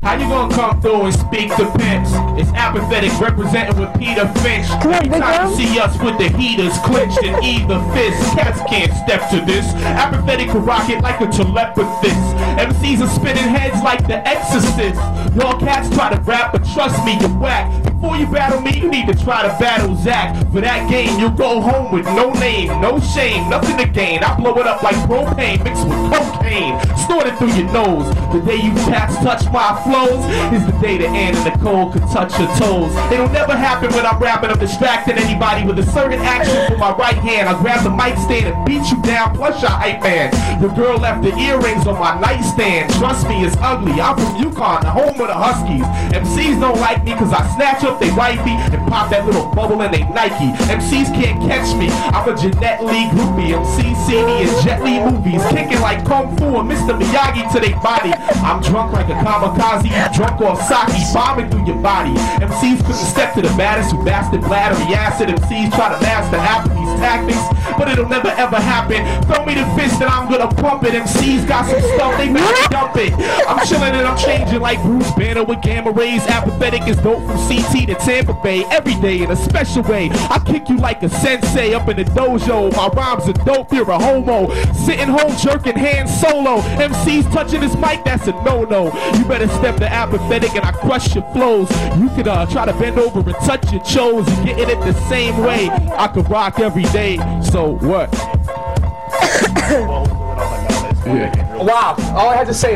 How you gonna come through and speak to pimps? It's apathetic representing with Peter Finch. Every time you see us with the heaters clenched in either fist, cats can't step to this. Apathetic can rock it like a telepathist. MCs are spinning heads like the Exorcist. Y'all cats try to rap, but trust me, you're whack. Before you battle me, you need to try to battle Zach. For that game, you'll go home with no name, no shame, nothing to gain. I blow it up like propane mixed with cocaine, snorted through your nose. The day you cats touch my flows is the day that Ann and Nicole could touch your toes. It'll never happen when I'm rapping. I'm distracting anybody with a certain action with my right hand. I'll grab the mic stand and beat you down, plus your hype man. The girl left the earrings on my nightstand. Trust me, it's ugly. I'm from Yukon, the home of the Huskies. MCs don't like me cause I snatch up they wifey and pop that little bubble in they Nike. MCs can't catch me, I'm a Jeanette Lee groupie. MCs see me in Jet Li movies, kicking like Kung Fu and Mr. Miyagi to their body. I'm drunk like a kamikaze, drunk off sake, bombing through your body. MCs couldn't step to the baddest who bastard bladdery acid. MCs try to master half of these tactics, but it'll never ever happen. Throw me the fist and I'm gonna pump it. MCs got some stuff, they better dump it. I'm chilling and I'm changing like Bruce Banner with gamma rays. Apathetic is dope from CT to Tampa Bay. Every day in a special way, I kick you like a sensei up in the dojo. My rhymes are dope, you're a homo. Sitting home jerking hands solo. MCs touching this mic, that's a no-no. You better step to Apathetic and I crush your flows. You could try to bend over and touch your toes and get it the same way. I could rock every day, so what? Wow, all I had to say